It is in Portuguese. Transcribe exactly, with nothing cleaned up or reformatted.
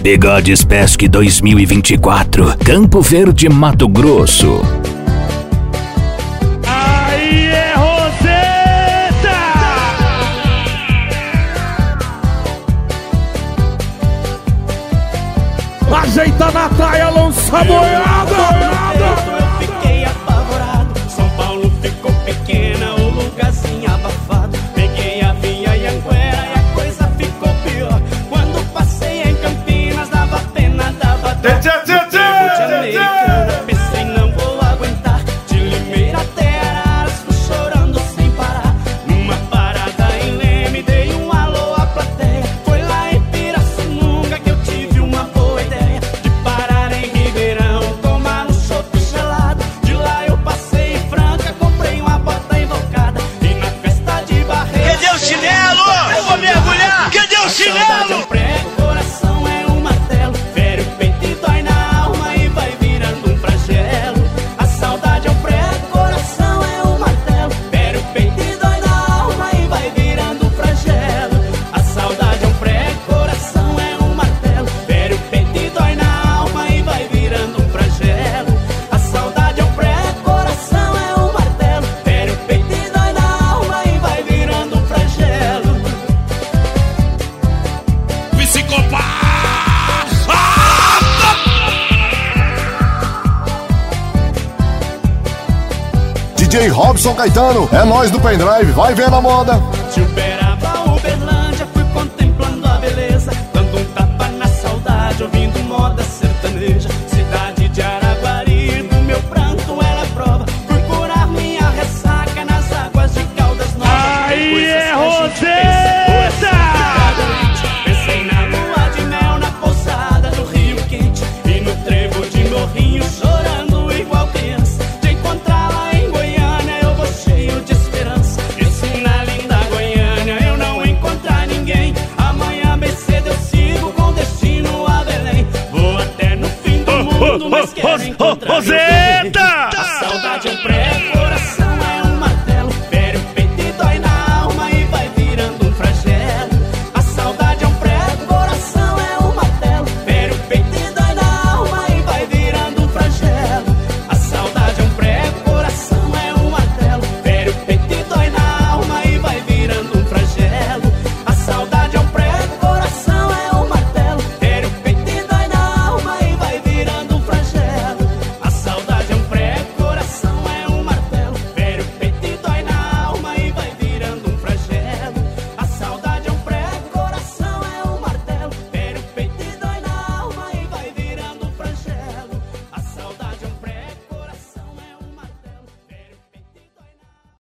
Bigodes Pesque dois mil e vinte e quatro, Campo Verde, Mato Grosso. Aí é Roseta! Ajeita na traia, lança a boiada! Eu fiquei apavorado, São Paulo ficou pequena, o lugarzinho abafado. Peguei a via e Anguera e a coisa ficou pior. Quando passei em Campinas, dava pena, dava dó. Pensei, não vou aguentar. De Limeira até Araras, fui chorando sem parar. Numa parada em Leme, dei um alô à plateia. Foi lá em Pirassununga que eu tive uma boa ideia de parar em Ribeirão, tomar um chopp gelado. De lá eu passei em Franca, comprei uma bota invocada. E na festa de Barreira, cadê o chinelo? Eu vou mergulhar! Cadê o chinelo? O coração é um martelo, fere o peito e dói na alma e vai virando um flagelo. A saudade é um prego, o coração é um martelo, fere o peito e dói na alma e vai virando um flagelo. A saudade é um prego, o coração é um martelo, fere o peito e dói na alma e vai virando um flagelo. A saudade é um prego, o coração é um martelo, fere o peito e dói na alma e vai virando um flagelo. Psicopata! D J Robson Caetano, é nós do pendrive, vai vendo a moda. De Uberaba, Uberlândia, fui contemplando a beleza, dando um tapa na saudade, ouvindo moda sertaneja. Cidade de Araguari, do meu pranto era prova. Fui curar minha ressaca nas águas de Caldas Novas. Aí é Roseta! Pensei na lua de mel, na pousada do Rio Quente, e no trevo de Morrinho, chorando igual criança. De encontrá-la em Goiânia, eu vou cheio de esperança. E se na linda Goiânia eu não encontrar ninguém, amanhã bem cedo eu sigo com destino a Belém. Vou até no fim do mundo, mas quero encontrar Roseta!